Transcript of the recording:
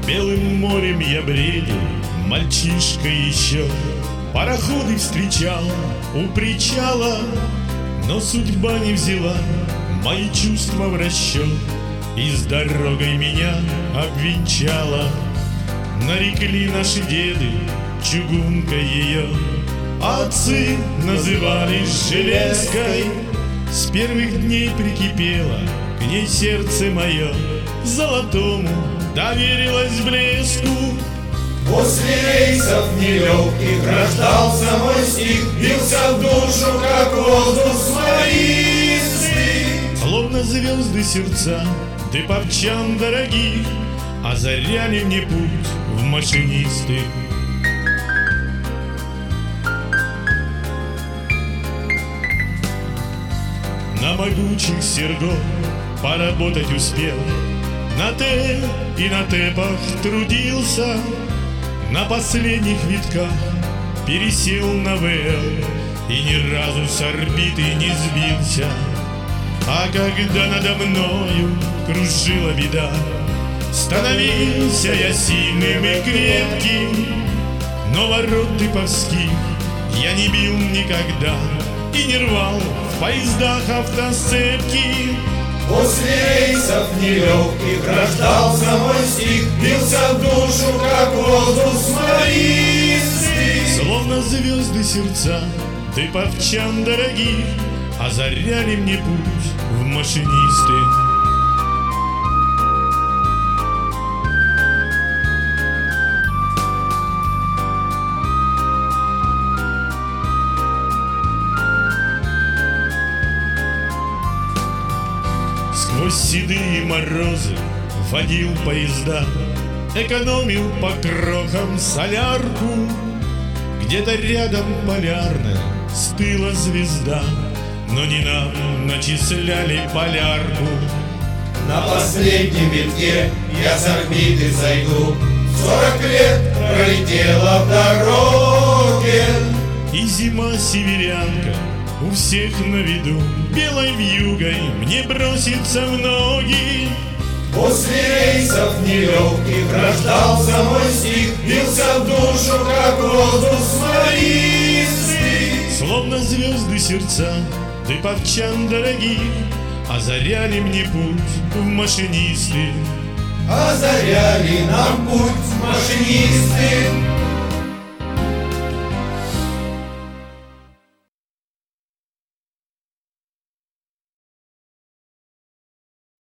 Белым морем я бредил, мальчишка еще. Пароходы встречал у причала, но судьба не взяла мои чувства в расчет и с дорогой меня обвенчала. Нарекли наши деды чугункой ее, отцы называли железкой. С первых дней прикипело к ней сердце мое, золотому доверилось блеску. После рейсов нелегких рождался мой стих, бился в душу, как воздух смолистый. Словно звезды сердца дыповчан дорогих озаряли мне путь в машинисты. На могучих сергов поработать успел, на Т и на тэпах трудился, на последних витках пересел на ВЛ и ни разу с орбиты не сбился. А когда надо мною кружила беда, становился я сильным и крепким, но ворот тыповских я не бил никогда и не рвал в поездах автосцепки. После рейсов нелегких рождался мой стих, бился в душу, как воздух смолистый. Словно звезды сердца дыповчан дорогих озаряли мне путь в машинисты. Сквозь седые морозы водил поезда, экономил по крохам солярку. Где-то рядом полярная стыла звезда, но не нам начисляли полярку. На последнем витке я с орбиты зайду, 40 лет пролетела в дороге. И зима северянка у всех на виду, белой вьюгой мне бросится в ноги. После рейсов нелегких рождался мой стих, бился в душу, как воздух смолистый. Словно звезды сердца дыповчан дорогих озаряли мне путь в машинисты. Озаряли нам путь машинисты.